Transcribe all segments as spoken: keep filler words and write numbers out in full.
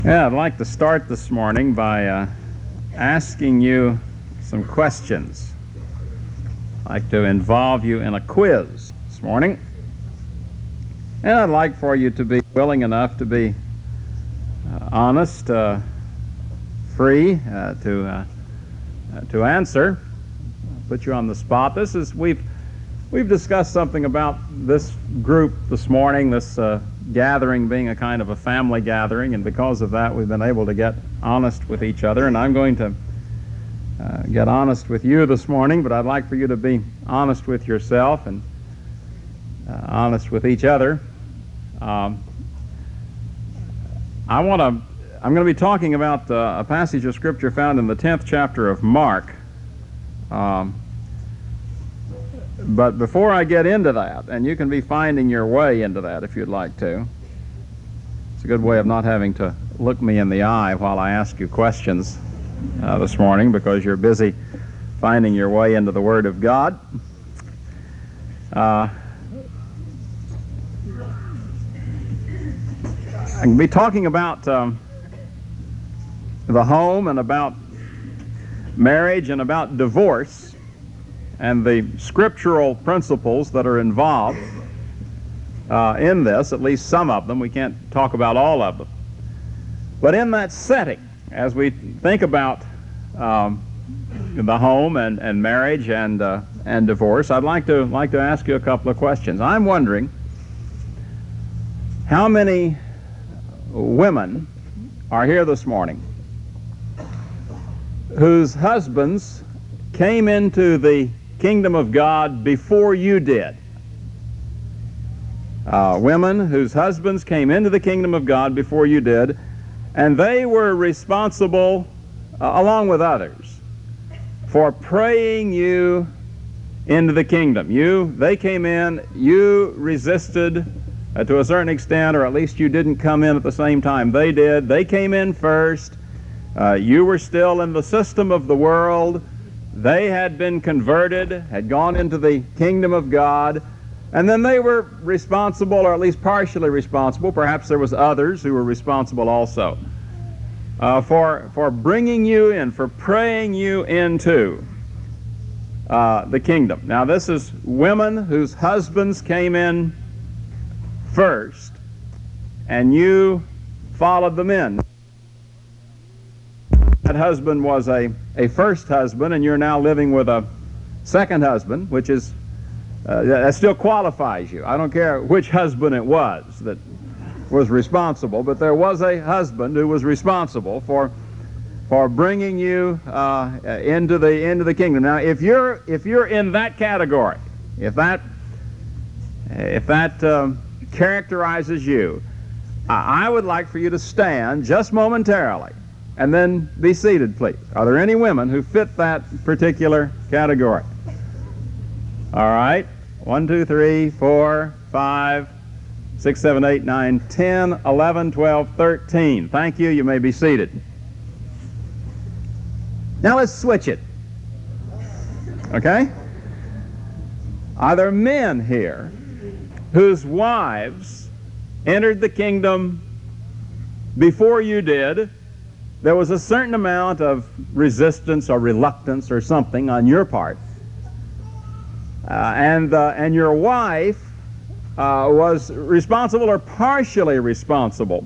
Yeah, I'd like to start this morning by uh, asking you some questions. I'd like to involve you in a quiz this morning. And I'd like for you to be willing enough to be uh, honest, uh, free uh, to uh, uh, to answer. I'll put you on the spot. This is we've we've discussed something about this group this morning. This uh, gathering being a kind of a family gathering, and because of that, we've been able to get honest with each other. And I'm going to uh, get honest with you this morning, but I'd like for you to be honest with yourself and uh, honest with each other. Um, I want to. I'm going to be talking about uh, a passage of Scripture found in the tenth chapter of Mark. Um, but before I get into that, and you can be finding your way into that if you'd like to. It's a good way of not having to look me in the eye while I ask you questions uh, this morning, because you're busy finding your way into the Word of God. Uh, I'm going to be talking about um, the home and about marriage and about divorce and the scriptural principles that are involved uh, in this, at least some of them. We can't talk about all of them. But in that setting, as we think about um, the home and, and marriage and, uh, and divorce, I'd like to, like to ask you a couple of questions. I'm wondering how many women are here this morning whose husbands came into the kingdom of God before you did. Uh, women whose husbands came into the kingdom of God before you did, and they were responsible, uh, along with others, for praying you into the kingdom. You, they came in, you resisted uh, to a certain extent, or at least you didn't come in at the same time they did. They came in first. Uh, you were still in the system of the world. They had been converted, had gone into the kingdom of God, and then they were responsible, or at least partially responsible, perhaps there was others who were responsible also, uh, for, for bringing you in, for praying you into uh, the kingdom. Now, this is women whose husbands came in first, and you followed them in. That husband was a, a first husband, and you're now living with a second husband, which is, uh, that still qualifies you. I don't care which husband it was that was responsible, but there was a husband who was responsible for for bringing you uh, into the into the kingdom. Now, if you're if you're in that category, if that if that um, characterizes you, I would like for you to stand just momentarily and then be seated, please. Are there any women who fit that particular category? All right. One, two, three, four, five, six, seven, eight, nine, ten, eleven, twelve, thirteen. Thank you. You may be seated. Now let's switch it. Okay? Are there men here whose wives entered the kingdom before you did? There was a certain amount of resistance or reluctance or something on your part. Uh, and, uh, and your wife uh, was responsible or partially responsible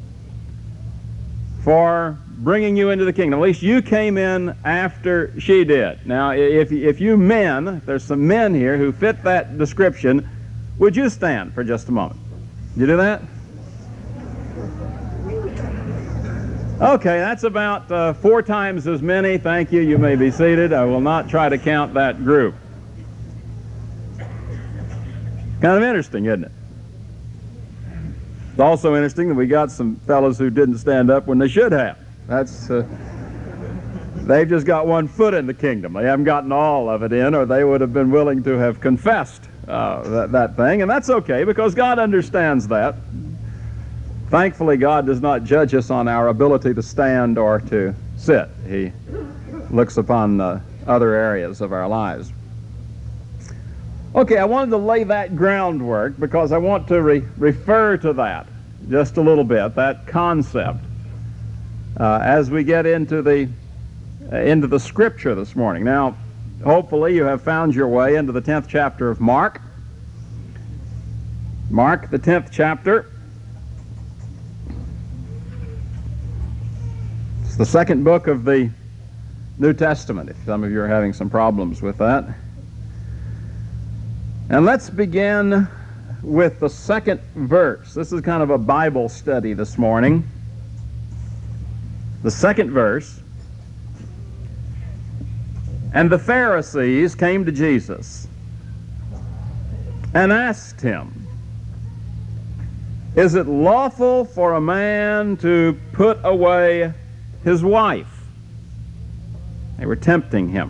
for bringing you into the kingdom. At least you came in after she did. Now, if, if you men, if there's some men here who fit that description, would you stand for just a moment? You do that? Okay, that's about uh, four times as many. Thank you. You may be seated. I will not try to count that group. Kind of interesting, isn't it? It's also interesting that we got some fellows who didn't stand up when they should have. That's uh, they've just got one foot in the kingdom. They haven't gotten all of it in, or they would have been willing to have confessed uh, that, that thing, and that's okay because God understands that. Thankfully, God does not judge us on our ability to stand or to sit. He looks upon uh, other areas of our lives. Okay, I wanted to lay that groundwork because I want to re refer to that just a little bit, that concept uh, as we get into the uh, into the Scripture this morning. Now, hopefully you have found your way into the tenth chapter of Mark. Mark, the tenth chapter. It's the second book of the New Testament, if some of you are having some problems with that. And let's begin with the second verse. This is kind of a Bible study this morning. The second verse. And the Pharisees came to Jesus and asked him, "Is it lawful for a man to put away his wife?" They were tempting him.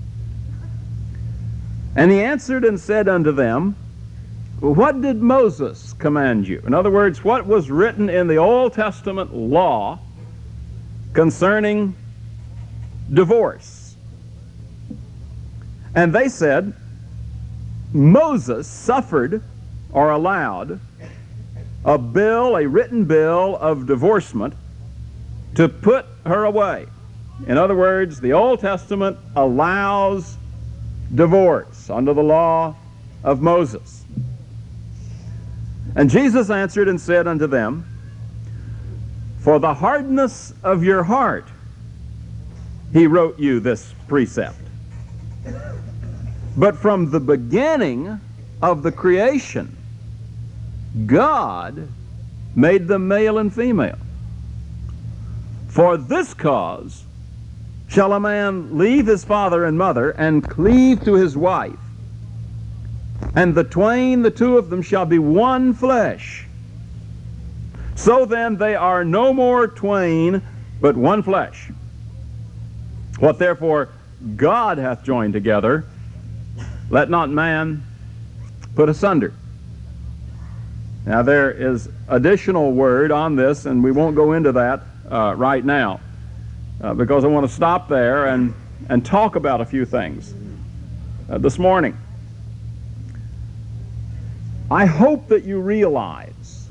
And he answered and said unto them, "What did Moses command you?" In other words, what was written in the Old Testament law concerning divorce? And they said, "Moses suffered or allowed a bill, a written bill of divorcement to put her away." In other words, the Old Testament allows divorce under the law of Moses. And Jesus answered and said unto them, "For the hardness of your heart he wrote you this precept. But from the beginning of the creation, God made them male and female. For this cause shall a man leave his father and mother, and cleave to his wife, and the twain, the two of them, shall be one flesh. So then they are no more twain, but one flesh. What therefore God hath joined together, let not man put asunder." Now there is additional word on this, and we won't go into that uh, right now. Uh, because I want to stop there and, and talk about a few things uh, this morning. I hope that you realize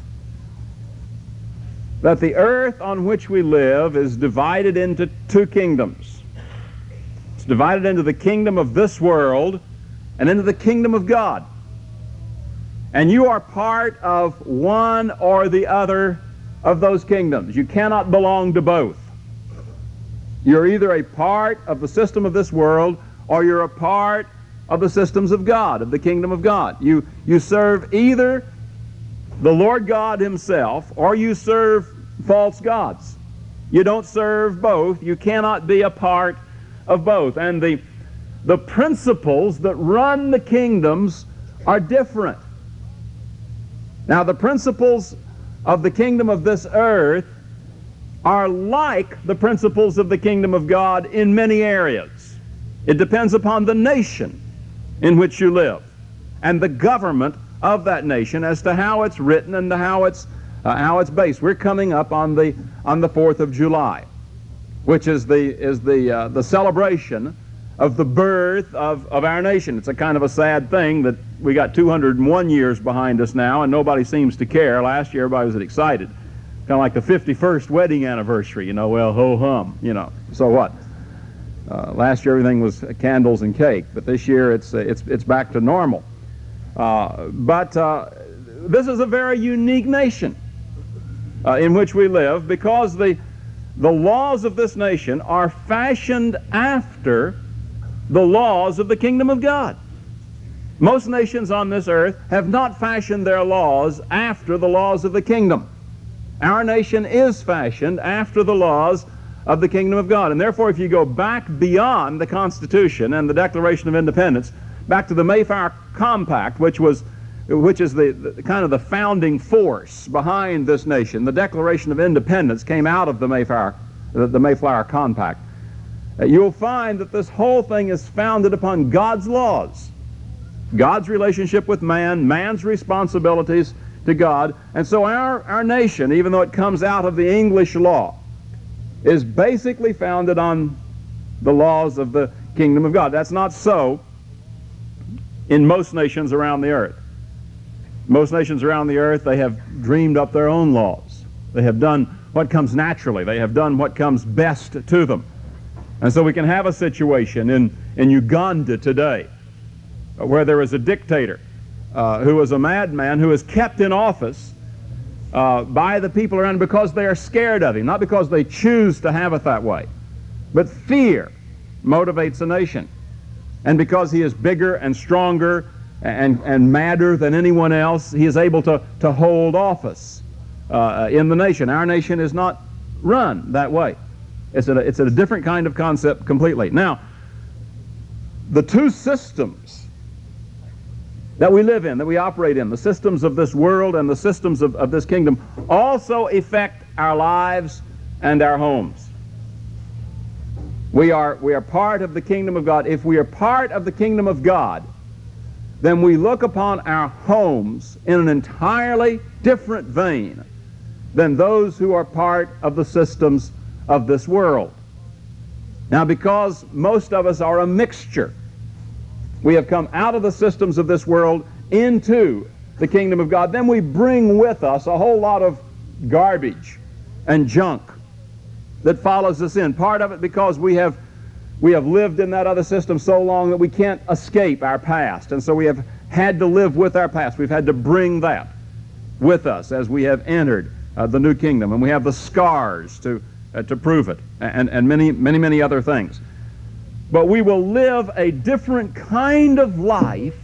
that the earth on which we live is divided into two kingdoms. It's divided into the kingdom of this world and into the kingdom of God. And you are part of one or the other of those kingdoms. You cannot belong to both. You're either a part of the system of this world, or you're a part of the systems of God, of the kingdom of God. You, you serve either the Lord God himself, or you serve false gods. You don't serve both. You cannot be a part of both. And the, the principles that run the kingdoms are different. Now, the principles of the kingdom of this earth are like the principles of the kingdom of God in many areas. It depends upon the nation in which you live and the government of that nation as to how it's written and to how it's uh, how it's based. We're coming up on the on the fourth of July, which is the is the uh, the celebration of the birth of of our nation. It's a kind of a sad thing that we got two hundred one years behind us now, and nobody seems to care. Last year, everybody was excited. Kind of like the fifty-first wedding anniversary, you know, well, ho-hum, you know, so what? Uh, last year everything was candles and cake, but this year it's, uh, it's, it's back to normal. Uh, but uh, this is a very unique nation uh, in which we live, because the, the laws of this nation are fashioned after the laws of the kingdom of God. Most nations on this earth have not fashioned their laws after the laws of the kingdom. Our nation is fashioned after the laws of the kingdom of God. And therefore, if you go back beyond the Constitution and the Declaration of Independence, back to the Mayflower Compact, which was, which is the, the kind of the founding force behind this nation, the Declaration of Independence came out of the Mayflower, the, the Mayflower Compact. Uh, you'll find that this whole thing is founded upon God's laws, God's relationship with man, man's responsibilities to God. And so our, our nation, even though it comes out of the English law, is basically founded on the laws of the kingdom of God. That's not so in most nations around the earth. Most nations around the earth, they have dreamed up their own laws. They have done what comes naturally. They have done what comes best to them. And so we can have a situation in, in Uganda today where there is a dictator uh, who is a madman who is kept in office uh, by the people around him because they are scared of him, not because they choose to have it that way. But fear motivates a nation. And because he is bigger and stronger and, and madder than anyone else, he is able to, to hold office uh, in the nation. Our nation is not run that way. It's a, it's a different kind of concept completely. Now, the two systems that we live in, that we operate in, the systems of this world and the systems of, of this kingdom, also affect our lives and our homes. We are, we are part of the kingdom of God. If we are part of the kingdom of God, then we look upon our homes in an entirely different vein than those who are part of the systems of this world. Now, because most of us are a mixture, we have come out of the systems of this world into the kingdom of God, then we bring with us a whole lot of garbage and junk that follows us in. Part of it because we have we have lived in that other system so long that we can't escape our past, and so we have had to live with our past. We've had to bring that with us as we have entered uh, the new kingdom, and we have the scars to uh, to prove it, and and many many many other things. But we will live a different kind of life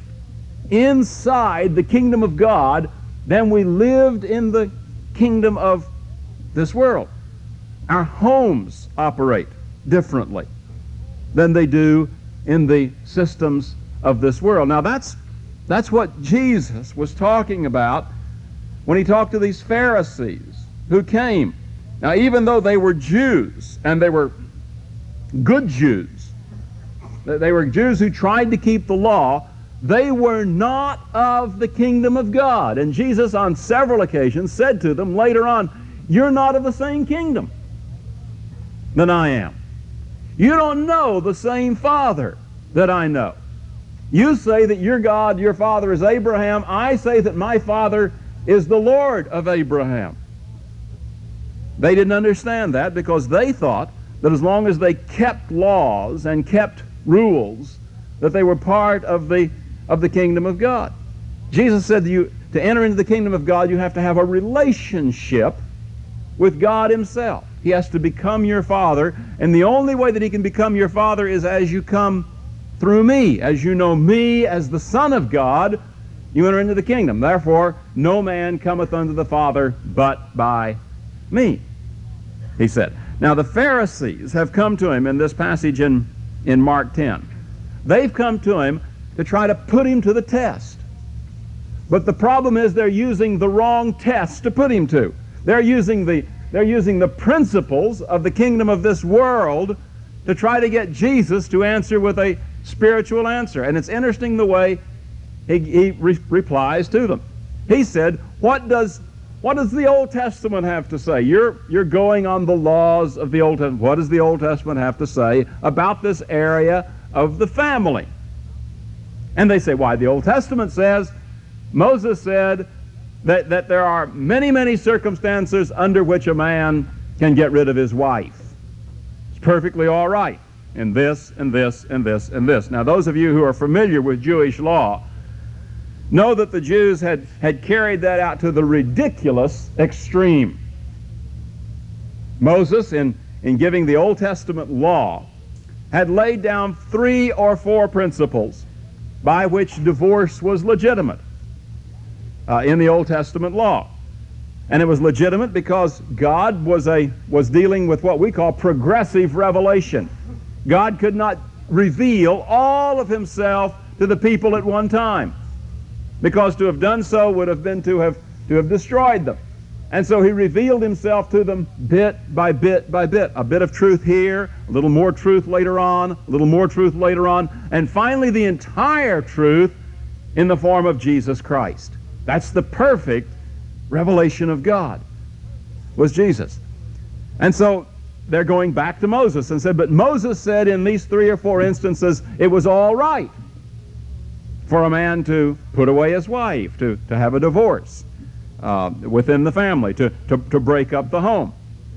inside the kingdom of God than we lived in the kingdom of this world. Our homes operate differently than they do in the systems of this world. Now that's that's what Jesus was talking about when he talked to these Pharisees who came. Now, even though they were Jews, and they were good Jews, they were Jews who tried to keep the law, they were not of the kingdom of God. And Jesus on several occasions said to them later on, "You're not of the same kingdom than I am. You don't know the same Father that I know. You say that your God, your father is Abraham. I say that my father is the Lord of Abraham." They didn't understand that because they thought that as long as they kept laws and kept rules, that they were part of the of the kingdom of God. Jesus said to you, to enter into the kingdom of God, you have to have a relationship with God himself. He has to become your father, and the only way that he can become your father is as you come through me. As you know me as the Son of God, you enter into the kingdom. Therefore, no man cometh unto the Father but by me, he said. Now, the Pharisees have come to him in this passage in, in Mark ten. They've come to him to try to put him to the test. But the problem is they're using the wrong test to put him to. They're using the They're using the principles of the kingdom of this world to try to get Jesus to answer with a spiritual answer. And it's interesting the way he, he re replies to them. He said, what does, what does the Old Testament have to say? You're, you're going on the laws of the Old Testament. What does the Old Testament have to say about this area of the family? And they say, why, the Old Testament says, Moses said, That, that there are many, many circumstances under which a man can get rid of his wife. It's perfectly all right in this, and this, and this, and this. Now, those of you who are familiar with Jewish law know that the Jews had, had carried that out to the ridiculous extreme. Moses, in, in giving the Old Testament law, had laid down three or four principles by which divorce was legitimate. Uh, in the Old Testament law. And it was legitimate because God was a was dealing with what we call progressive revelation. God could not reveal all of himself to the people at one time, because to have done so would have been to have to have destroyed them. And so he revealed himself to them bit by bit by bit. A bit of truth here, a little more truth later on, a little more truth later on, and finally the entire truth in the form of Jesus Christ. That's the perfect revelation of God, was Jesus. And so they're going back to Moses and said, but Moses said in these three or four instances it was all right for a man to put away his wife, to, to have a divorce uh, within the family, to, to, to break up the home.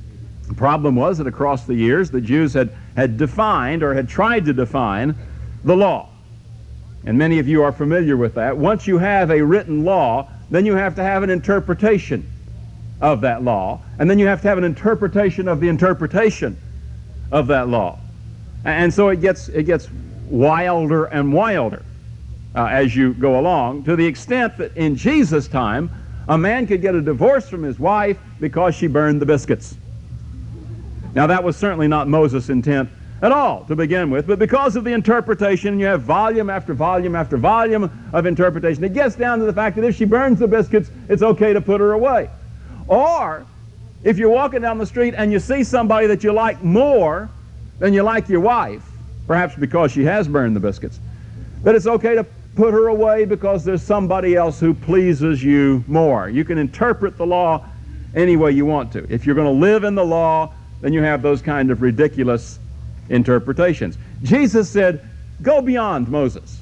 The problem was that across the years, the Jews had, had defined or had tried to define the law. And many of you are familiar with that. Once you have a written law, then you have to have an interpretation of that law. And then you have to have an interpretation of the interpretation of that law. And so it gets, it gets wilder and wilder uh, as you go along, to the extent that in Jesus' time, a man could get a divorce from his wife because she burned the biscuits. Now, that was certainly not Moses' intent at all to begin with, but because of the interpretation, you have volume after volume after volume of interpretation. It gets down to the fact that if she burns the biscuits, it's okay to put her away. Or, if you're walking down the street and you see somebody that you like more than you like your wife, perhaps because she has burned the biscuits, that it's okay to put her away because there's somebody else who pleases you more. You can interpret the law any way you want to. If you're going to live in the law, then you have those kind of ridiculous interpretations. Jesus said, go beyond Moses.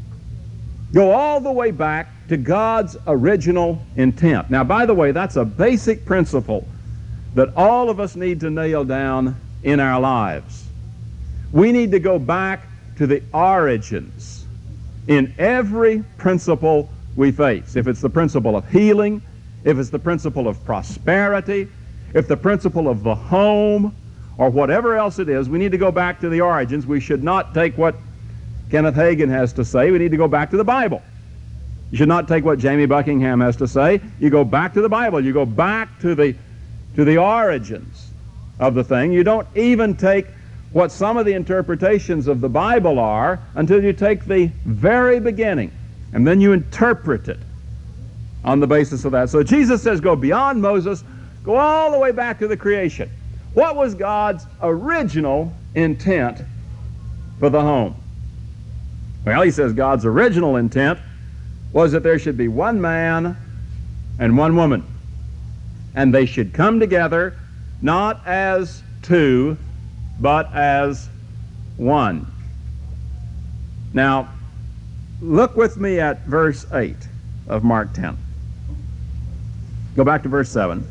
Go all the way back to God's original intent. Now, by the way, that's a basic principle that all of us need to nail down in our lives. We need to go back to the origins in every principle we face. If it's the principle of healing, if it's the principle of prosperity, if the principle of the home, or whatever else it is, we need to go back to the origins. We should not take what Kenneth Hagin has to say. We need to go back to the Bible. You should not take what Jamie Buckingham has to say. You go back to the Bible. You go back to the, to the origins of the thing. You don't even take what some of the interpretations of the Bible are until you take the very beginning, and then you interpret it on the basis of that. So Jesus says go beyond Moses, go all the way back to the creation. What was God's original intent for the home? Well, he says God's original intent was that there should be one man and one woman, and they should come together not as two, but as one. Now, look with me at verse eight of Mark ten. Go back to verse seven.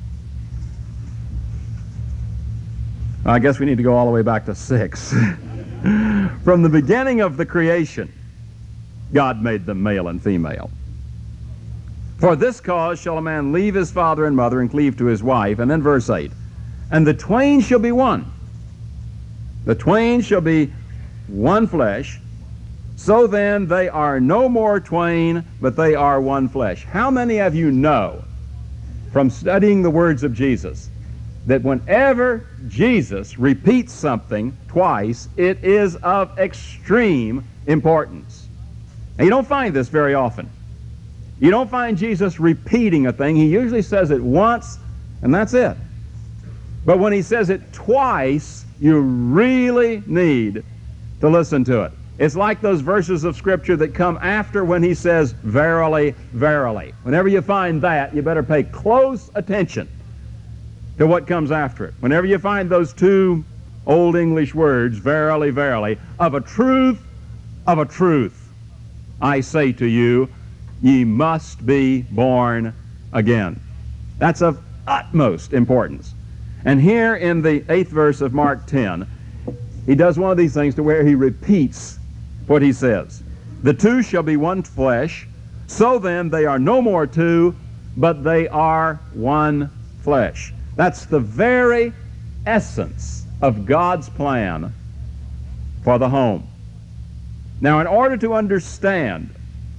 I guess we need to go all the way back to six. From the beginning of the creation, God made them male and female. For this cause shall a man leave his father and mother and cleave to his wife. And then verse eight. And the twain shall be one. The twain shall be one flesh. So then they are no more twain, but they are one flesh. How many of you know from studying the words of Jesus that whenever Jesus repeats something twice, it is of extreme importance? And you don't find this very often. You don't find Jesus repeating a thing. He usually says it once, and that's it. But when he says it twice, you really need to listen to it. It's like those verses of Scripture that come after when he says, verily, verily. Whenever you find that, you better pay close attention to what comes after it. Whenever you find those two Old English words, verily, verily, of a truth, of a truth, I say to you, ye must be born again. That's of utmost importance. And here in the eighth verse of Mark ten, he does one of these things to where he repeats what he says. The two shall be one flesh, so then they are no more two, but they are one flesh. That's the very essence of God's plan for the home. Now, in order to understand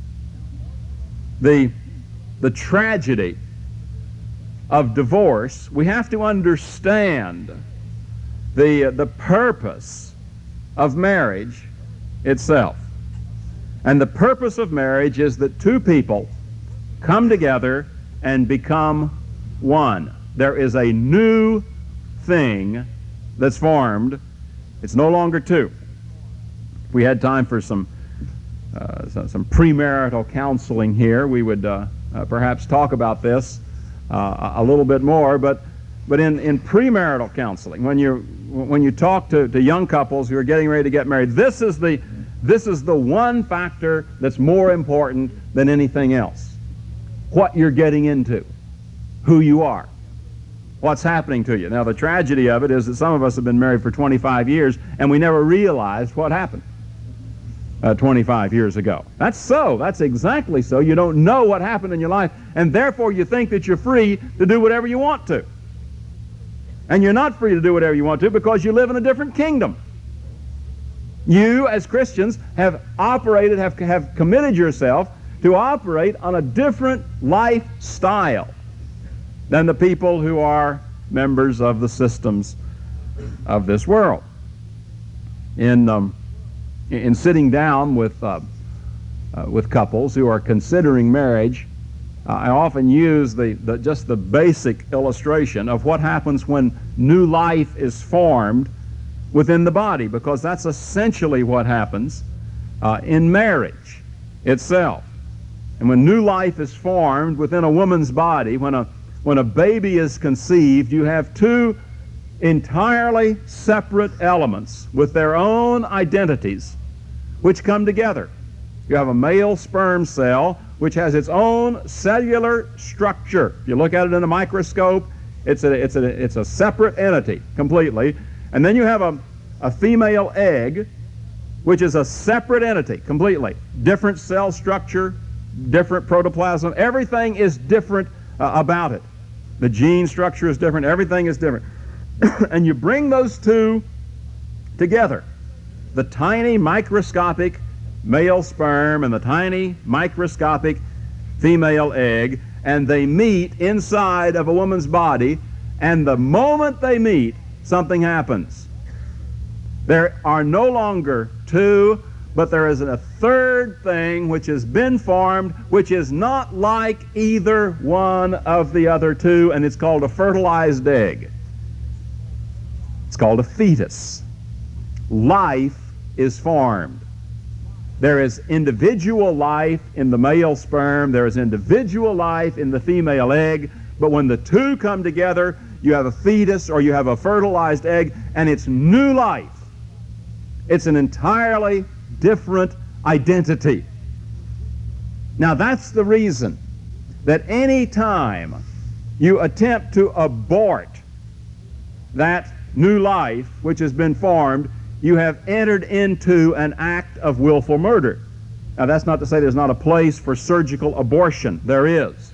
the, the tragedy of divorce, we have to understand the, the purpose of marriage itself. And the purpose of marriage is that two people come together and become one. There is a new thing that's formed. It's no longer two. If we had time for some uh, some, some premarital counseling here, we would uh, uh, perhaps talk about this uh, a little bit more. But but in, in premarital counseling, when you when you talk to, to young couples who are getting ready to get married, this is the this is the one factor that's more important than anything else. What you're getting into, who you are. what's happening to you. Now, the tragedy of it is that some of us have been married for twenty-five years, and we never realized what happened uh, twenty-five years ago. That's so. That's exactly so. You don't know what happened in your life, and therefore you think that you're free to do whatever you want to. And you're not free to do whatever you want to because you live in a different kingdom. You, as Christians, have operated, have, have committed yourself to operate on a different lifestyle than the people who are members of the systems of this world. In, um, in sitting down with, uh, uh, with couples who are considering marriage, uh, I often use the, the, just the basic illustration of what happens when new life is formed within the body, because that's essentially what happens uh, in marriage itself. And when new life is formed within a woman's body, when a, when a baby is conceived, you have two entirely separate elements with their own identities which come together. You have a male sperm cell which has its own cellular structure. If you look at it in a microscope, it's a, it's a, it's a separate entity completely. And then you have a, a female egg, which is a separate entity completely. Different cell structure, different protoplasm. Everything is different uh, about it. The gene structure is different. Everything is different. And you bring those two together, the tiny microscopic male sperm and the tiny microscopic female egg, and they meet inside of a woman's body, and the moment they meet, something happens. There are no longer two, but there is a third thing which has been formed, which is not like either one of the other two, and it's called a fertilized egg. It's called a fetus. Life is formed. There is individual life in the male sperm, there is individual life in the female egg, but when the two come together, you have a fetus or you have a fertilized egg, and it's new life. It's an entirely different identity. Now, that's the reason that any time you attempt to abort that new life which has been formed, you have entered into an act of willful murder. Now, that's not to say there's not a place for surgical abortion. There is.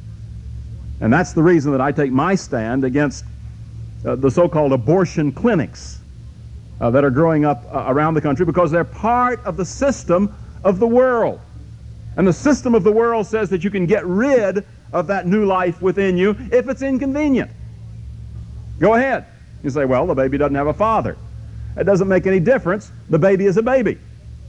And that's the reason that I take my stand against uh, the so-called abortion clinics uh, that are growing up uh, around the country, because they're part of the system of the world. And the system of the world says that you can get rid of that new life within you if it's inconvenient. Go ahead. You say, well, the baby doesn't have a father. It doesn't make any difference. The baby is a baby.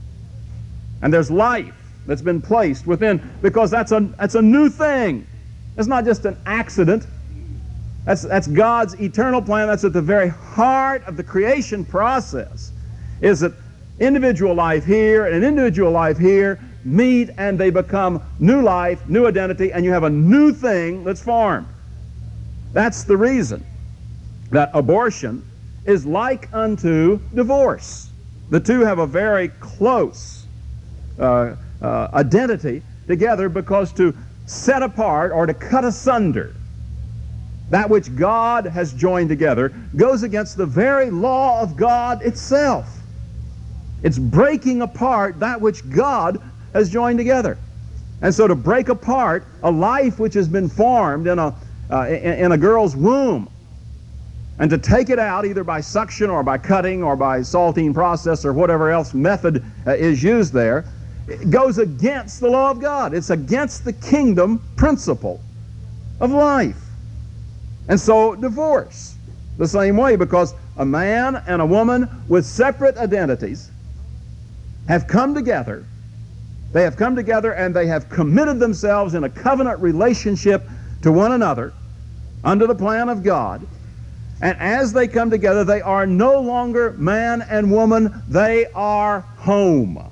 And there's life that's been placed within, because that's a, that's a new thing. It's not just an accident. That's, that's God's eternal plan. That's at the very heart of the creation process, is that individual life here and individual life here meet and they become new life, new identity, and you have a new thing that's formed. That's the reason that abortion is like unto divorce. The two have a very close uh, uh, identity together, because to set apart or to cut asunder that which God has joined together goes against the very law of God itself. It's breaking apart that which God has joined together. And so to break apart a life which has been formed in a, uh, in, in a girl's womb, and to take it out either by suction or by cutting or by salting process or whatever else method uh, is used there, it goes against the law of God. It's against the kingdom principle of life. And so divorce, the same way, because a man and a woman with separate identities have come together. They have come together and they have committed themselves in a covenant relationship to one another under the plan of God. And as they come together, they are no longer man and woman, they are home.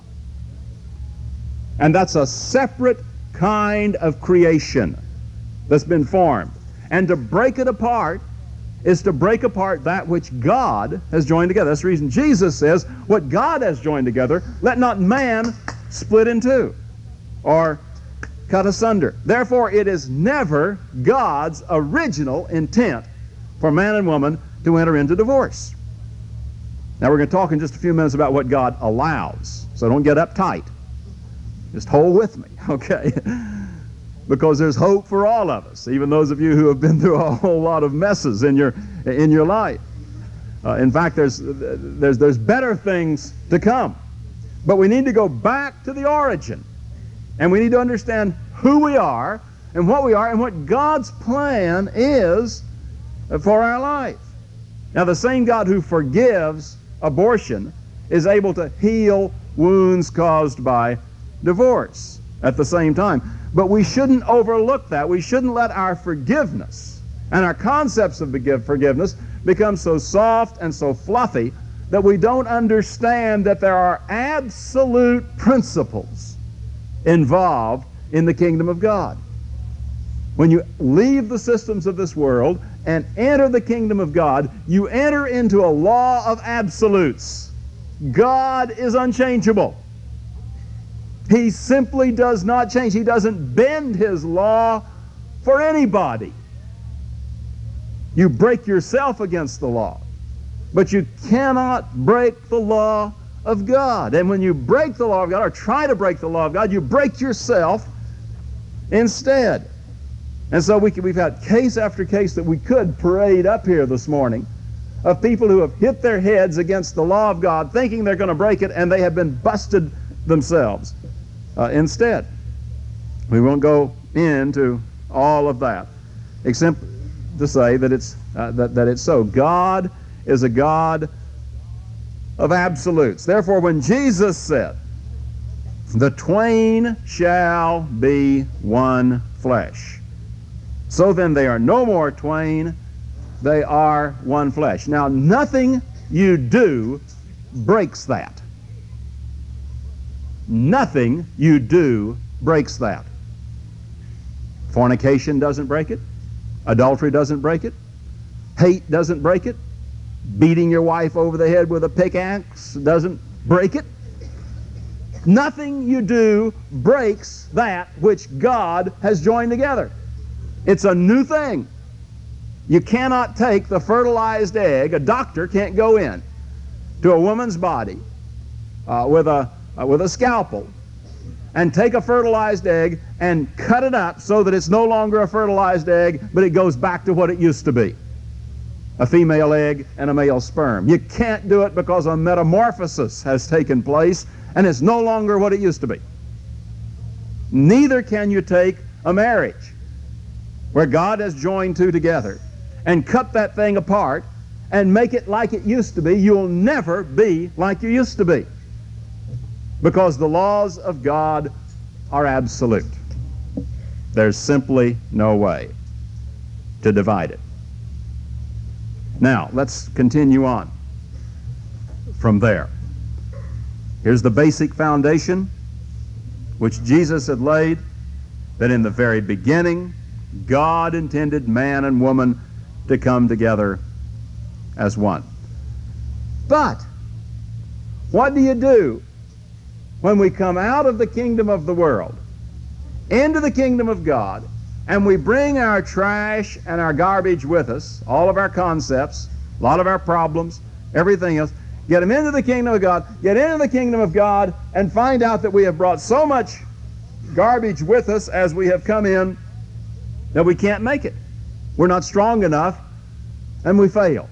And that's a separate kind of creation that's been formed. And to break it apart is to break apart that which God has joined together. That's the reason Jesus says, what God has joined together, let not man split in two or cut asunder. Therefore, it is never God's original intent for man and woman to enter into divorce. Now, we're going to talk in just a few minutes about what God allows, so don't get uptight. Just hold with me, okay? Because there's hope for all of us, even those of you who have been through a whole lot of messes in your in your life. Uh, in fact, there's there's there's better things to come. But we need to go back to the origin, and we need to understand who we are and what we are and what God's plan is for our life. Now, the same God who forgives abortion is able to heal wounds caused by divorce at the same time. But we shouldn't overlook that. We shouldn't let our forgiveness and our concepts of forgiveness become so soft and so fluffy that we don't understand that there are absolute principles involved in the kingdom of God. When you leave the systems of this world and enter the kingdom of God, you enter into a law of absolutes. God is unchangeable. He simply does not change. He doesn't bend his law for anybody. You break yourself against the law, but you cannot break the law of God. And when you break the law of God, or try to break the law of God, you break yourself instead. And so we can, we've had case after case that we could parade up here this morning of people who have hit their heads against the law of God thinking they're going to break it, and they have been busted themselves uh, instead. We won't go into all of that, except to say that it's, uh, that, that it's so. God is a God of absolutes. Therefore, when Jesus said, "The twain shall be one flesh," so then they are no more twain, they are one flesh. Now, nothing you do breaks that. Nothing you do breaks that. Fornication doesn't break it. Adultery doesn't break it. Hate doesn't break it. Beating your wife over the head with a pickaxe doesn't break it. Nothing you do breaks that which God has joined together. It's a new thing. You cannot take the fertilized egg. A doctor can't go in to a woman's body uh, with a uh, with a scalpel and take a fertilized egg and cut it up so that it's no longer a fertilized egg, but it goes back to what it used to be, a female egg and a male sperm. You can't do it because a metamorphosis has taken place and it's no longer what it used to be. Neither can you take a marriage where God has joined two together and cut that thing apart and make it like it used to be. You'll never be like you used to be, because the laws of God are absolute. There's simply no way to divide it. Now, let's continue on from there. Here's the basic foundation which Jesus had laid, that in the very beginning God intended man and woman to come together as one. But what do you do when we come out of the kingdom of the world into the kingdom of God, and we bring our trash and our garbage with us, all of our concepts, a lot of our problems, everything else, get them into the kingdom of God, get into the kingdom of God, and find out that we have brought so much garbage with us as we have come in that we can't make it. We're not strong enough, and we fail.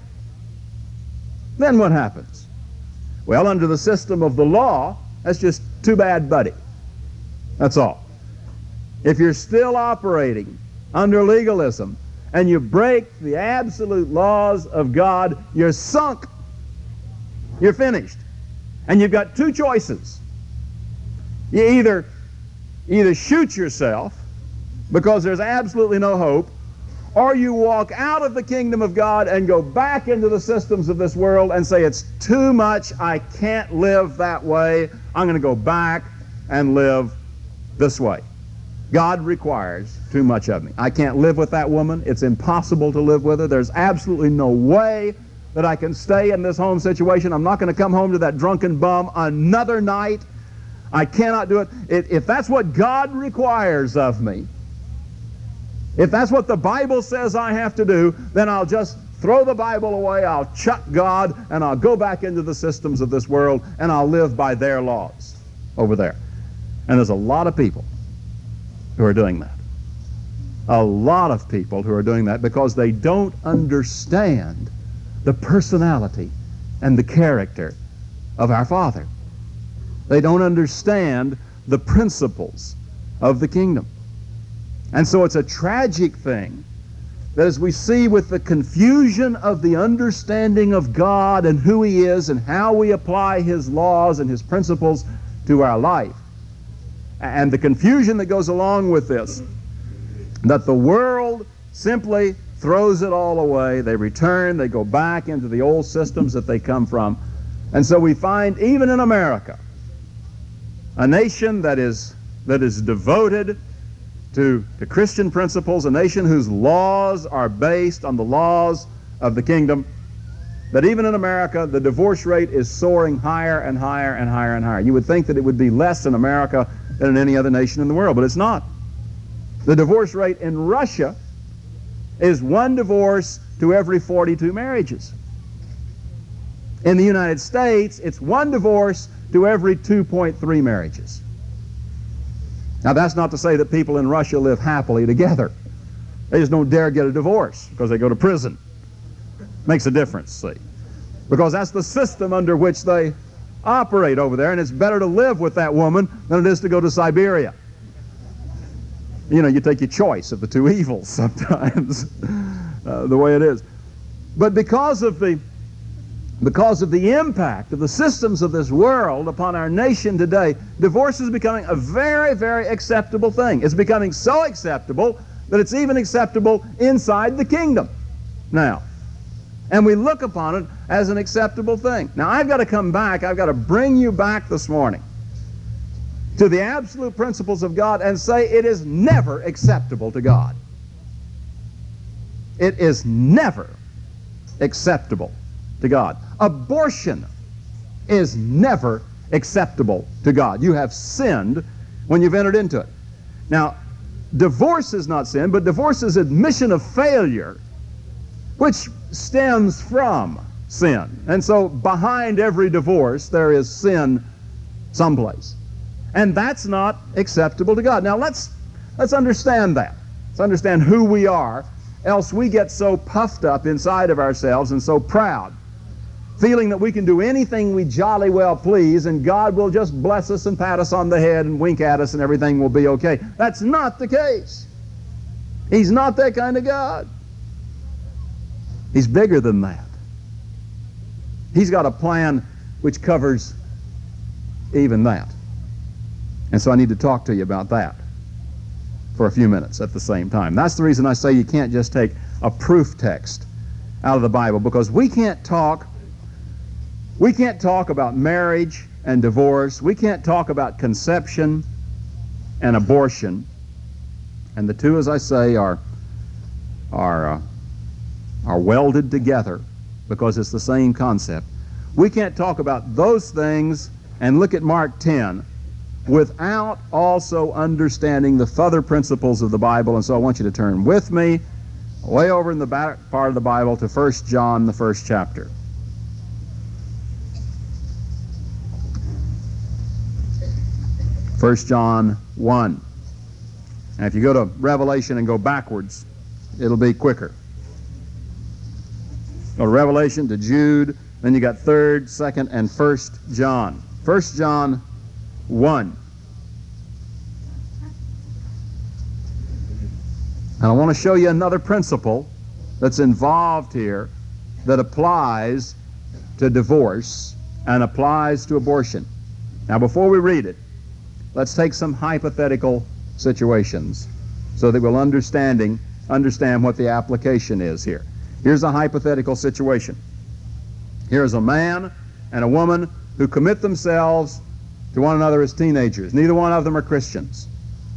Then what happens? Well, under the system of the law, that's just too bad, buddy. That's all. If you're still operating under legalism and you break the absolute laws of God, you're sunk. You're finished. And you've got two choices. You either, either shoot yourself because there's absolutely no hope, or you walk out of the kingdom of God and go back into the systems of this world and say, it's too much, I can't live that way, I'm going to go back and live this way. God requires too much of me. I can't live with that woman. It's impossible to live with her. There's absolutely no way that I can stay in this home situation. I'm not going to come home to that drunken bum another night. I cannot do it. If that's what God requires of me, if that's what the Bible says I have to do, then I'll just throw the Bible away, I'll chuck God, and I'll go back into the systems of this world, and I'll live by their laws over there. And there's a lot of people who are doing that. A lot of people who are doing that because they don't understand the personality and the character of our Father. They don't understand the principles of the kingdom. And so it's a tragic thing that as we see with the confusion of the understanding of God and who He is and how we apply His laws and His principles to our life, and the confusion that goes along with this, that the world simply throws it all away. They return, they go back into the old systems that they come from. And so we find, even in America, a nation that is, that is devoted to, to Christian principles, a nation whose laws are based on the laws of the kingdom, that even in America, the divorce rate is soaring higher and higher and higher and higher. You would think that it would be less in America than in any other nation in the world, but it's not. The divorce rate in Russia is one divorce to every forty-two marriages. In the United States, it's one divorce to every two point three marriages. Now, that's not to say that people in Russia live happily together. They just don't dare get a divorce because they go to prison. Makes a difference, see. Because that's the system under which they operate over there, and it's better to live with that woman than it is to go to Siberia. You know, you take your choice of the two evils sometimes, uh, the way it is. But because of the because of the impact of the systems of this world upon our nation today, divorce is becoming a very, very acceptable thing. It's becoming so acceptable that it's even acceptable inside the kingdom now. And we look upon it as an acceptable thing. Now, I've got to come back, I've got to bring you back this morning to the absolute principles of God and say it is never acceptable to God. It is never acceptable to God. Abortion is never acceptable to God. You have sinned when you've entered into it. Now, divorce is not sin, but divorce is admission of failure, which stems from sin. And so behind every divorce there is sin someplace. And that's not acceptable to God. Now let's let's understand that. Let's understand who we are, else we get so puffed up inside of ourselves and so proud, feeling that we can do anything we jolly well please and God will just bless us and pat us on the head and wink at us and everything will be okay. That's not the case. He's not that kind of God. He's bigger than that. He's got a plan which covers even that. And so I need to talk to you about that for a few minutes at the same time. That's the reason I say you can't just take a proof text out of the Bible, because we can't talk we can't talk about marriage and divorce. We can't talk about conception and abortion. And the two, as I say, are are uh, are welded together because it's the same concept. We can't talk about those things and look at Mark ten without also understanding the further principles of the Bible. And so I want you to turn with me way over in the back part of the Bible to First John, the first chapter. First John one. And if you go to Revelation and go backwards, it'll be quicker. Go to Revelation, to Jude, then you got third, second, and First John. First John one. And I want to show you another principle that's involved here that applies to divorce and applies to abortion. Now, before we read it, let's take some hypothetical situations so that we'll understanding understand what the application is here. Here's a hypothetical situation. Here's a man and a woman who commit themselves to one another as teenagers. Neither one of them are Christians.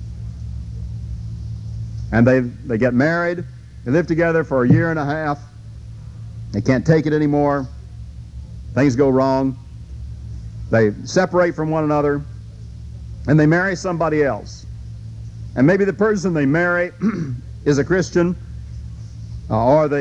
And they they get married. They live together for a year and a half. They can't take it anymore. Things go wrong. They separate from one another, and they marry somebody else. And maybe the person they marry is a Christian, uh, or they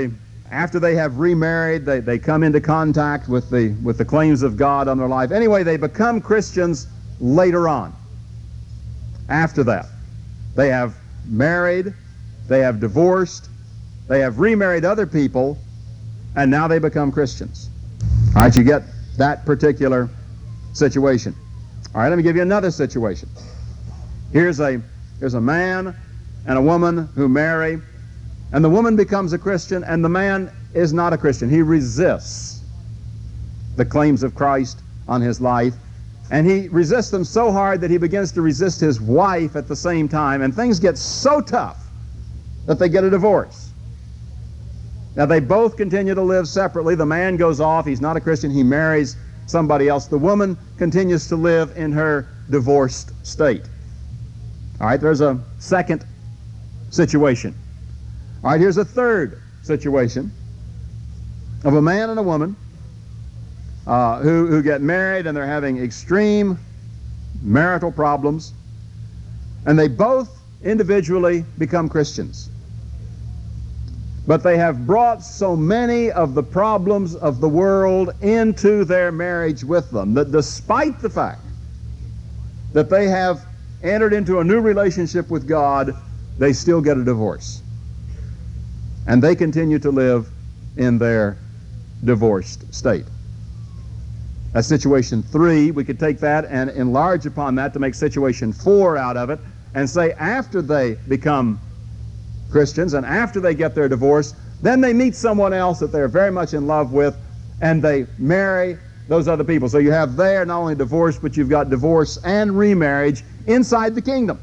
after they have remarried, they, they come into contact with the, with the claims of God on their life. Anyway, they become Christians later on. After that, they have married, they have divorced, they have remarried other people, and now they become Christians. All right, you get that particular situation. All right, let me give you another situation. Here's a, here's a man and a woman who marry, and the woman becomes a Christian, and the man is not a Christian. He resists the claims of Christ on his life, and he resists them so hard that he begins to resist his wife at the same time, and things get so tough that they get a divorce. Now, they both continue to live separately. The man goes off. He's not a Christian. He marries somebody else. The woman continues to live in her divorced state. All right, there's a second situation. All right, here's a third situation of a man and a woman uh, who, who get married, and they're having extreme marital problems, and they both individually become Christians. But they have brought so many of the problems of the world into their marriage with them that despite the fact that they have entered into a new relationship with God, they still get a divorce. And they continue to live in their divorced state. That's situation three. We could take that and enlarge upon that to make situation four out of it and say after they become Christians and after they get their divorce, then they meet someone else that they're very much in love with, and they marry those other people. So you have there not only divorce, but you've got divorce and remarriage inside the kingdom.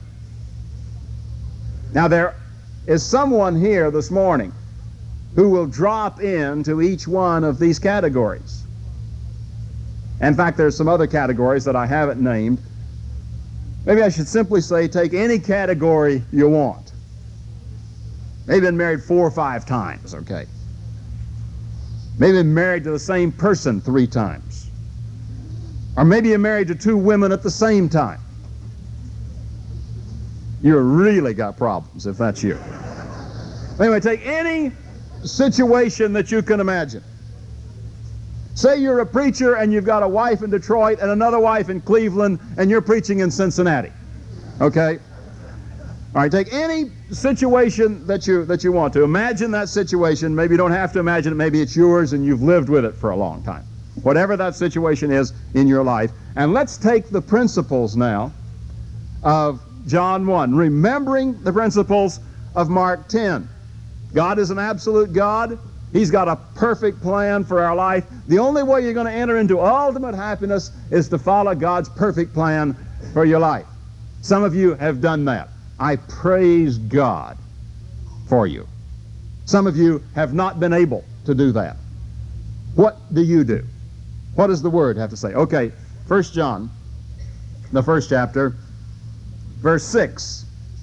Now, there is someone here this morning who will drop into each one of these categories. In fact, there's some other categories that I haven't named. Maybe I should simply say take any category you want. Maybe been married four or five times, okay? Maybe been married to the same person three times. Or maybe you're married to two women at the same time. You really got problems if that's you. Anyway, take any situation that you can imagine. Say you're a preacher and you've got a wife in Detroit and another wife in Cleveland, and you're preaching in Cincinnati. Okay? All right, take any situation that you that you want to. Imagine that situation. Maybe you don't have to imagine it. Maybe it's yours and you've lived with it for a long time. Whatever that situation is in your life. And let's take the principles now of John one, remembering the principles of Mark ten. God is an absolute God. He's got a perfect plan for our life. The only way you're going to enter into ultimate happiness is to follow God's perfect plan for your life. Some of you have done that. I praise God for you. Some of you have not been able to do that. What do you do? What does the Word have to say? Okay, First John, the first chapter, verse six.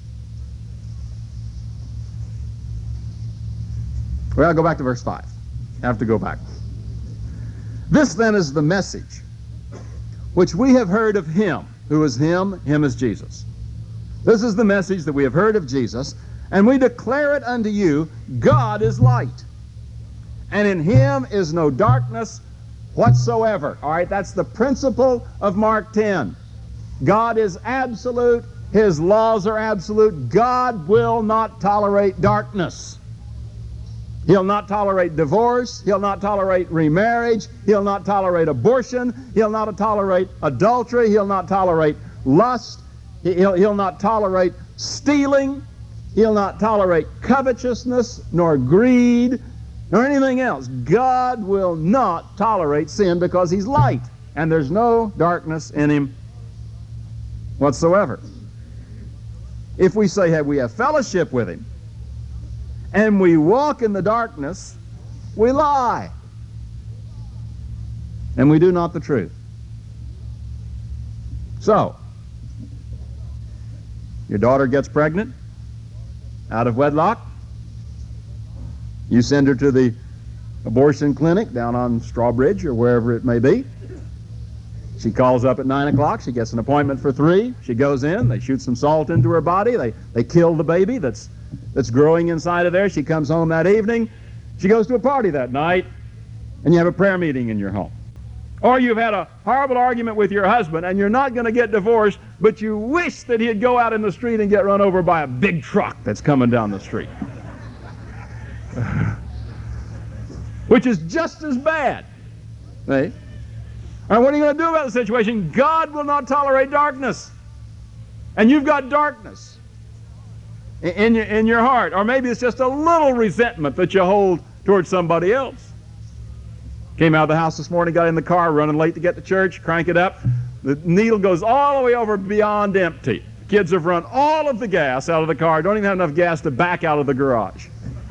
Well, I'll go back to verse five. I have to go back. This then is the message which we have heard of him. Who is him? Him is Jesus. This is the message that we have heard of Jesus, and we declare it unto you, God is light, and in him is no darkness whatsoever. All right, that's the principle of Mark ten. God is absolute. His laws are absolute. God will not tolerate darkness. He'll not tolerate divorce. He'll not tolerate remarriage. He'll not tolerate abortion. He'll not tolerate adultery. He'll not tolerate lust. He'll, he'll not tolerate stealing. He'll not tolerate covetousness, nor greed, nor anything else. God will not tolerate sin because he's light, and there's no darkness in him whatsoever. If we say hey, we have fellowship with him, and we walk in the darkness, we lie, and we do not the truth. So, your daughter gets pregnant out of wedlock. You send her to the abortion clinic down on Strawbridge or wherever it may be. She calls up at nine o'clock. She gets an appointment for three. She goes in. They shoot some salt into her body. They, they kill the baby that's, that's growing inside of there. She comes home that evening, She goes to a party that night, and you have a prayer meeting in your home. Or you've had a horrible argument with your husband, and you're not going to get divorced, but you wish that he'd go out in the street and get run over by a big truck that's coming down the street. Which is just as bad. See? And what are you going to do about the situation? God will not tolerate darkness. And you've got darkness in, in, your, in your heart. Or maybe it's just a little resentment that you hold towards somebody else. Came out of the house this morning, got in the car, running late to get to church, crank it up. The needle goes all the way over beyond empty. Kids have run all of the gas out of the car, don't even have enough gas to back out of the garage.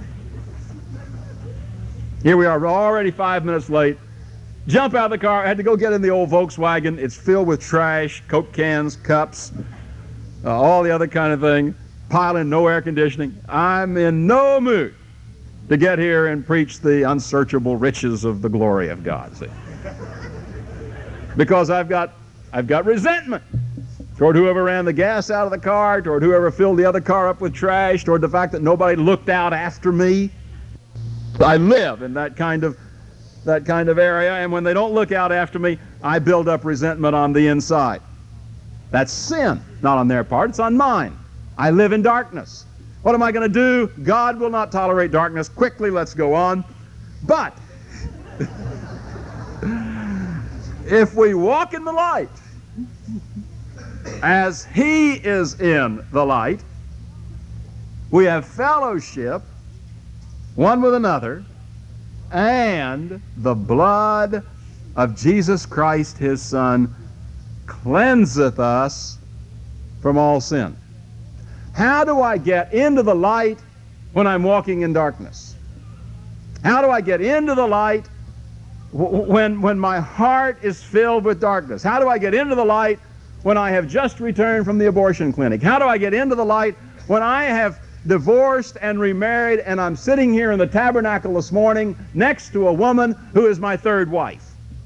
Here we are, we're already five minutes late. Jump out of the car, I had to go get in the old Volkswagen. It's filled with trash, Coke cans, cups, uh, all the other kind of thing. Piling, no air conditioning. I'm in no mood to get here and preach the unsearchable riches of the glory of God, see? Because I've got, I've got resentment toward whoever ran the gas out of the car, toward whoever filled the other car up with trash, toward the fact that nobody looked out after me. I live in that kind of, that kind of area, and when they don't look out after me, I build up resentment on the inside. That's sin, not on their part, it's on mine. I live in darkness. What am I going to do? God will not tolerate darkness. Quickly, let's go on. But if we walk in the light, as He is in the light, we have fellowship one with another, and the blood of Jesus Christ, His Son, cleanseth us from all sin. How do I get into the light when I'm walking in darkness? How do I get into the light when, when my heart is filled with darkness? How do I get into the light when I have just returned from the abortion clinic? How do I get into the light when I have divorced and remarried and I'm sitting here in the tabernacle this morning next to a woman who is my third wife?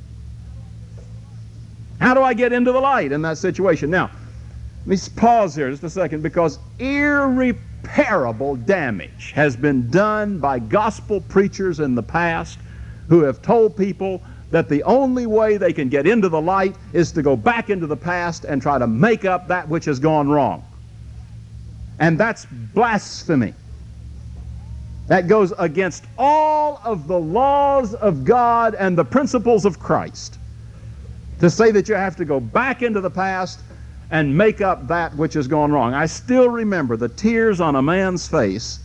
How do I get into the light in that situation? Now, let me pause here just a second, because irreparable damage has been done by gospel preachers in the past who have told people that the only way they can get into the light is to go back into the past and try to make up that which has gone wrong. And that's blasphemy. That goes against all of the laws of God and the principles of Christ, to say that you have to go back into the past and make up that which has gone wrong. I still remember the tears on a man's face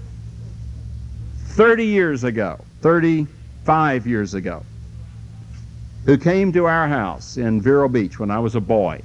thirty years ago, thirty-five years ago, who came to our house in Vero Beach when I was a boy.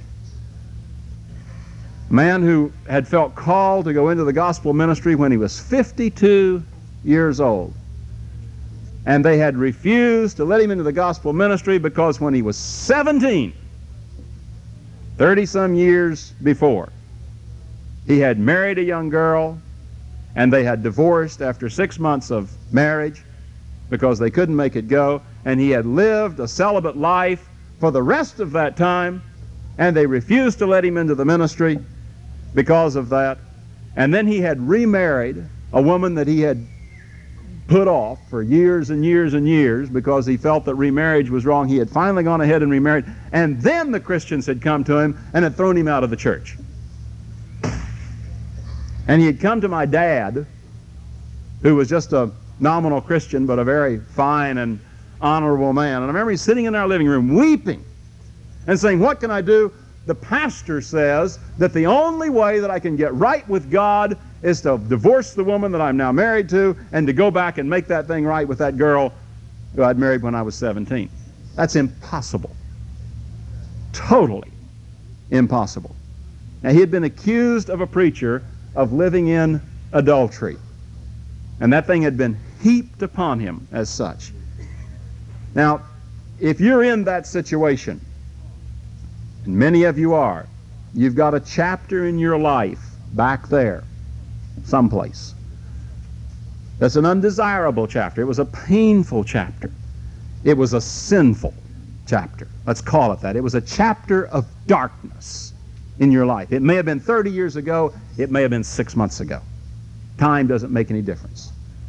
A man who had felt called to go into the gospel ministry when he was fifty-two years old. And they had refused to let him into the gospel ministry because when he was seventeen, thirty-some years before, he had married a young girl, and they had divorced after six months of marriage because they couldn't make it go, and he had lived a celibate life for the rest of that time, and they refused to let him into the ministry because of that. And then he had remarried a woman that he had put off for years and years and years because he felt that remarriage was wrong. He had finally gone ahead and remarried, and then the Christians had come to him and had thrown him out of the church. And he had come to my dad, who was just a nominal Christian but a very fine and honorable man. And I remember he's sitting in our living room weeping and saying, "What can I do? The pastor says that the only way that I can get right with God is to divorce the woman that I'm now married to and to go back and make that thing right with that girl who I'd married when I was seventeen. That's impossible. Totally impossible. Now, he had been accused of a preacher of living in adultery, and that thing had been heaped upon him as such. Now, if you're in that situation, and many of you are, you've got a chapter in your life back there someplace that's an undesirable chapter. It was a painful chapter. It was a sinful chapter. Let's call it that. It was a chapter of darkness in your life. It may have been thirty years ago. It may have been six months ago. Time doesn't make any difference.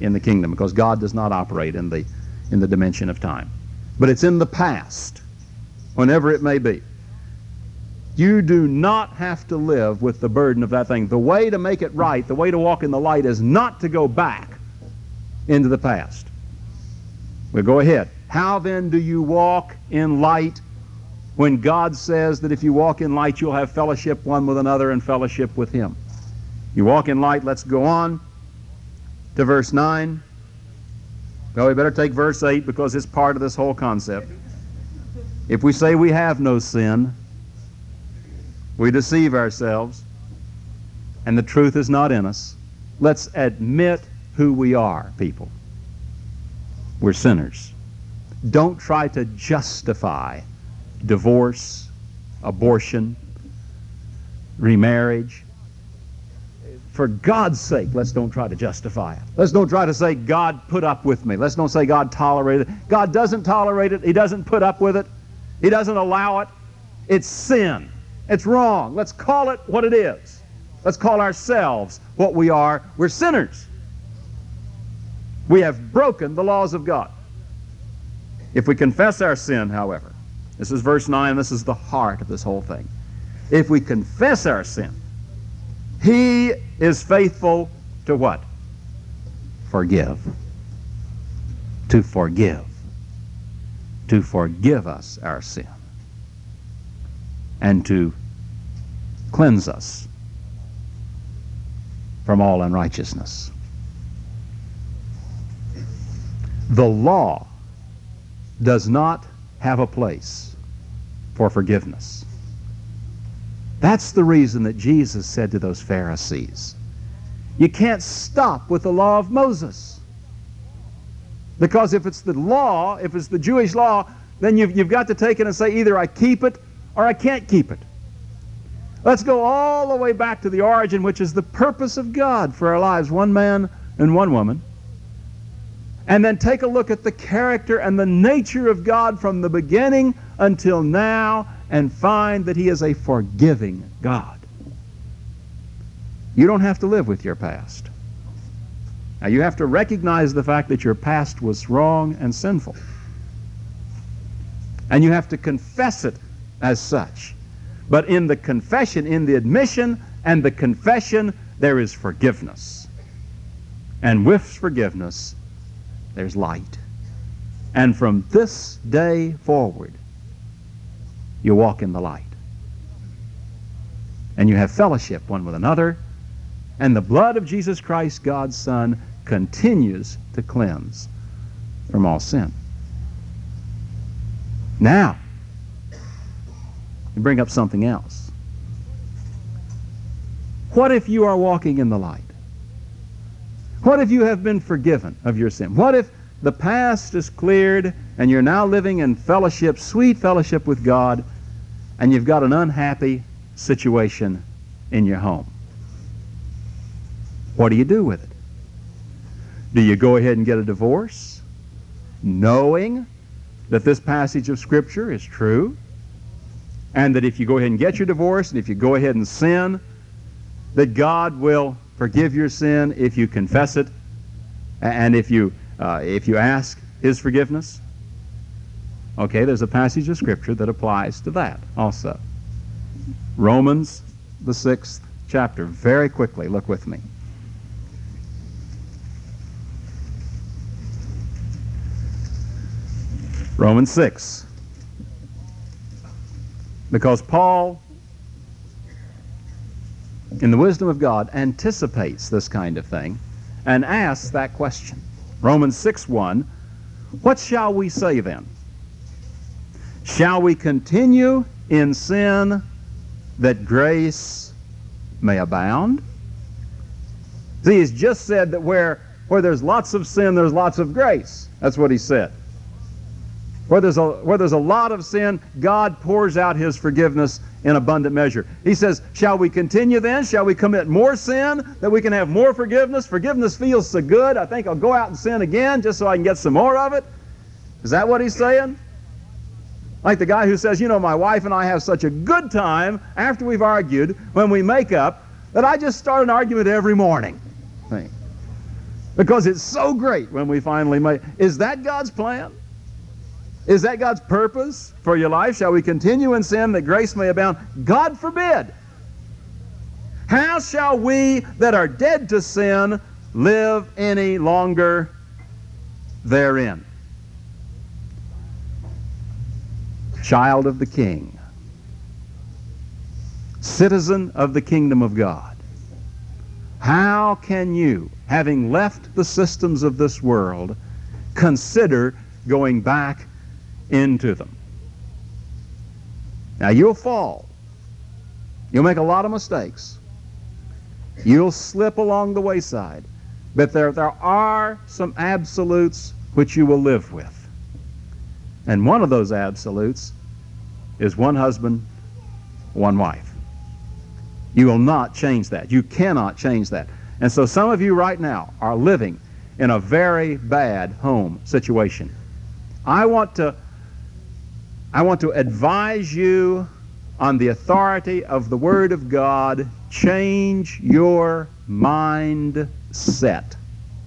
in the kingdom, because God does not operate in the, in the dimension of time. But it's in the past, whenever it may be. You do not have to live with the burden of that thing. The way to make it right, the way to walk in the light, is not to go back into the past. We'll go ahead. How then do you walk in light when God says that if you walk in light, you'll have fellowship one with another and fellowship with Him? You walk in light. Let's go on to verse nine. Well, we better take verse eight, because it's part of this whole concept. If we say we have no sin, we deceive ourselves, and the truth is not in us. Let's admit who we are, people. We're sinners. Don't try to justify divorce, abortion, remarriage. For God's sake, let's don't try to justify it. Let's don't try to say God put up with me. Let's don't say God tolerated it. God doesn't tolerate it. He doesn't put up with it. He doesn't allow it. It's sin. It's wrong. Let's call it what it is. Let's call ourselves what we are. We're sinners. We have broken the laws of God. If we confess our sin, however, this is verse nine, and this is the heart of this whole thing. If we confess our sin, He is faithful to what? Forgive. To forgive. To forgive us our sin. And to cleanse us from all unrighteousness. The law does not have a place for forgiveness. That's the reason that Jesus said to those Pharisees, you can't stop with the law of Moses. Because if it's the law, if it's the Jewish law, then you've, you've got to take it and say, either I keep it or I can't keep it. Let's go all the way back to the origin, which is the purpose of God for our lives, one man and one woman. And then take a look at the character and the nature of God from the beginning until now, and find that He is a forgiving God. You don't have to live with your past. Now, you have to recognize the fact that your past was wrong and sinful. And you have to confess it as such. But in the confession, in the admission and the confession, there is forgiveness. And with forgiveness, there's light. And from this day forward, you walk in the light. And you have fellowship one with another. And the blood of Jesus Christ, God's Son, continues to cleanse from all sin. Now, you bring up something else. What if you are walking in the light? What if you have been forgiven of your sin? What if the past is cleared and you're now living in fellowship, sweet fellowship with God, and you've got an unhappy situation in your home? What do you do with it? Do you go ahead and get a divorce, knowing that this passage of Scripture is true, and that if you go ahead and get your divorce, and if you go ahead and sin, that God will forgive your sin if you confess it, and if you uh, if you ask His forgiveness? Okay, there's a passage of Scripture that applies to that also. Romans, the sixth chapter. Very quickly, look with me. Romans six. Because Paul, in the wisdom of God, anticipates this kind of thing and asks that question. Romans six one, what shall we say then? Shall we continue in sin that grace may abound? See, he's just said that where, where there's lots of sin, there's lots of grace. That's what he said. Where there's, a, where there's a lot of sin, God pours out His forgiveness in abundant measure. He says, shall we continue then? Shall we commit more sin that we can have more forgiveness? Forgiveness feels so good, I think I'll go out and sin again just so I can get some more of it. Is that what he's saying? Like the guy who says, you know, my wife and I have such a good time after we've argued, when we make up, that I just start an argument every morning. See? Because it's so great when we finally make. Is that God's plan? Is that God's purpose for your life? Shall we continue in sin that grace may abound? God forbid. How shall we that are dead to sin live any longer therein? Child of the King, citizen of the kingdom of God, how can you, having left the systems of this world, consider going back into them? Now, you'll fall. You'll make a lot of mistakes. You'll slip along the wayside. But there, there are some absolutes which you will live with. And one of those absolutes is one husband, one wife. You will not change that. You cannot change that. And so some of you right now are living in a very bad home situation. I want to, I want to advise you on the authority of the Word of God, change your mindset.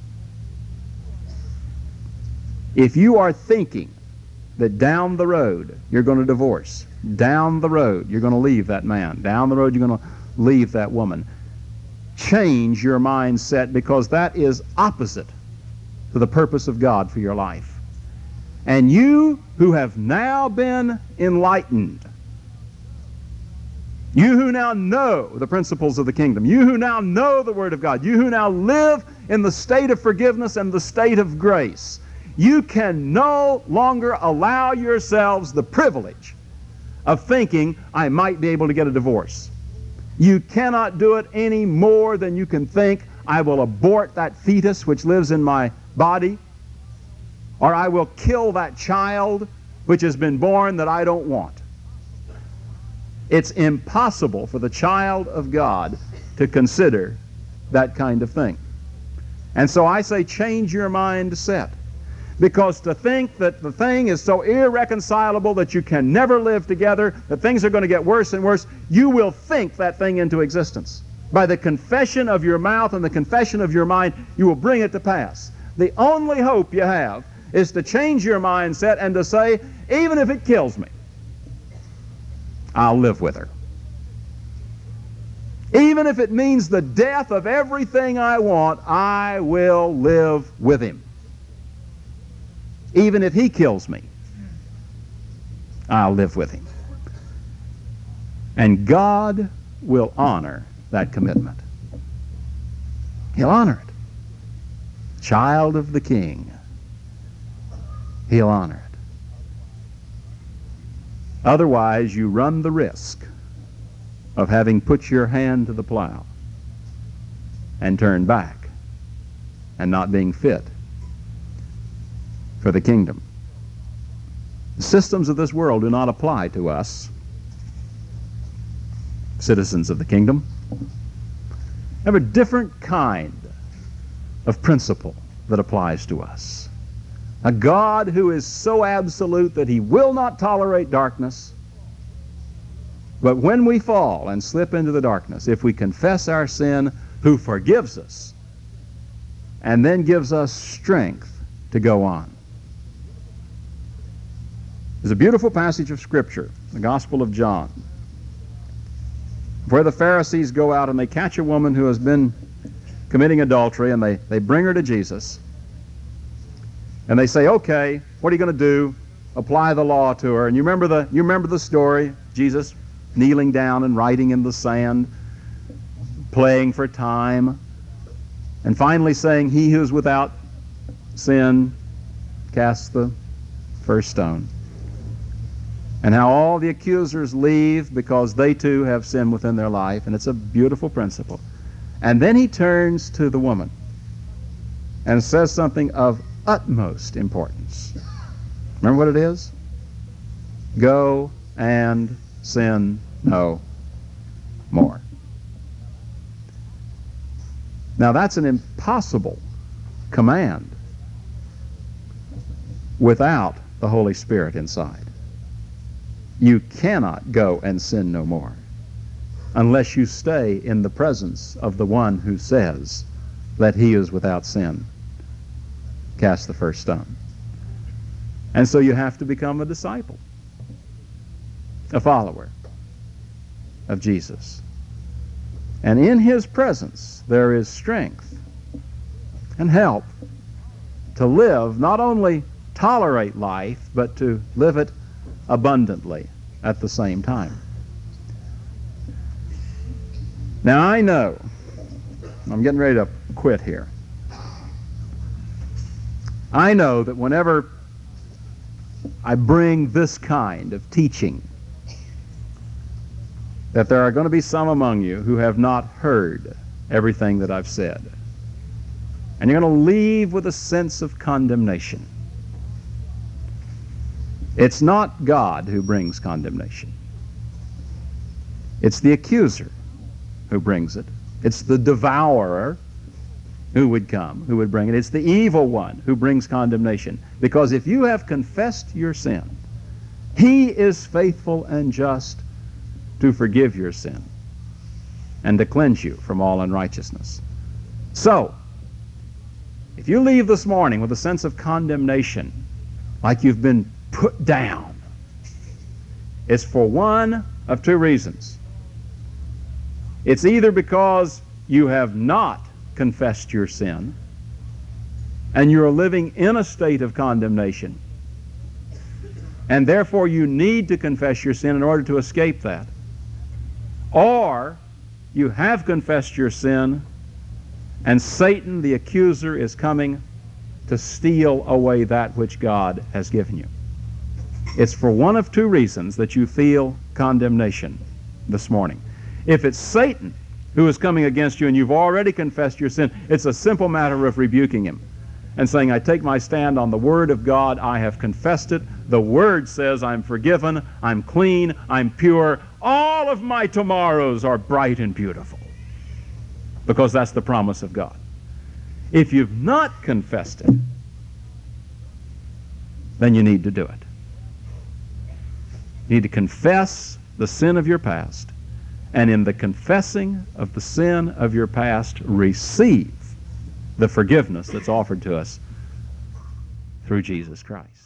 If you are thinking that down the road you're going to divorce, down the road you're going to leave that man, down the road you're going to leave that woman, change your mindset, because that is opposite to the purpose of God for your life. And you who have now been enlightened, you who now know the principles of the kingdom, you who now know the Word of God, you who now live in the state of forgiveness and the state of grace, you can no longer allow yourselves the privilege of thinking, I might be able to get a divorce. You cannot do it any more than you can think, I will abort that fetus which lives in my body, or I will kill that child which has been born that I don't want. It's impossible for the child of God to consider that kind of thing. And so I say, change your mindset. Because to think that the thing is so irreconcilable that you can never live together, that things are going to get worse and worse, you will think that thing into existence. By the confession of your mouth and the confession of your mind, you will bring it to pass. The only hope you have is to change your mindset and to say, even if it kills me, I'll live with her. Even if it means the death of everything I want, I will live with him. Even if he kills me, I'll live with him. And God will honor that commitment. He'll honor it. Child of the King, he'll honor it. Otherwise, you run the risk of having put your hand to the plow and turned back and not being fit for the kingdom. The systems of this world do not apply to us, citizens of the kingdom. They have a different kind of principle that applies to us. A God who is so absolute that he will not tolerate darkness. But when we fall and slip into the darkness, if we confess our sin, who forgives us and then gives us strength to go on. There's a beautiful passage of Scripture, the Gospel of John, where the Pharisees go out and they catch a woman who has been committing adultery, and they, they bring her to Jesus. And they say, okay, what are you going to do? Apply the law to her. And you remember the, you remember the story, Jesus kneeling down and writing in the sand, playing for time, and finally saying, he who is without sin, cast the first stone. And how all the accusers leave because they too have sin within their life, and it's a beautiful principle. And then he turns to the woman and says something of utmost importance. Remember what it is? Go and sin no more. Now that's an impossible command without the Holy Spirit inside. You cannot go and sin no more unless you stay in the presence of the one who says that he is without sin. cast the first stone. And so you have to become a disciple, a follower of Jesus. And in his presence there is strength and help to live, not only tolerate life, but to live it abundantly at the same time. Now I know, I'm getting ready to quit here. I know that whenever I bring this kind of teaching, that there are going to be some among you who have not heard everything that I've said. And you're going to leave with a sense of condemnation. It's not God who brings condemnation. It's the accuser who brings it. It's the devourer who would come, who would bring it. It's the evil one who brings condemnation. Because if you have confessed your sin, he is faithful and just to forgive your sin and to cleanse you from all unrighteousness. So, if you leave this morning with a sense of condemnation, like you've been put down, it's for one of two reasons. It's either because you have not confessed your sin and you're living in a state of condemnation, and therefore you need to confess your sin in order to escape that. Or you have confessed your sin and Satan, the accuser, is coming to steal away that which God has given you. It's for one of two reasons that you feel condemnation this morning. If it's Satan who is coming against you and you've already confessed your sin, it's a simple matter of rebuking him and saying, I take my stand on the Word of God, I have confessed it, the Word says I'm forgiven, I'm clean, I'm pure, all of my tomorrows are bright and beautiful, because that's the promise of God. If you've not confessed it, then you need to do it. You need to confess the sin of your past, and in the confessing of the sin of your past, receive the forgiveness that's offered to us through Jesus Christ.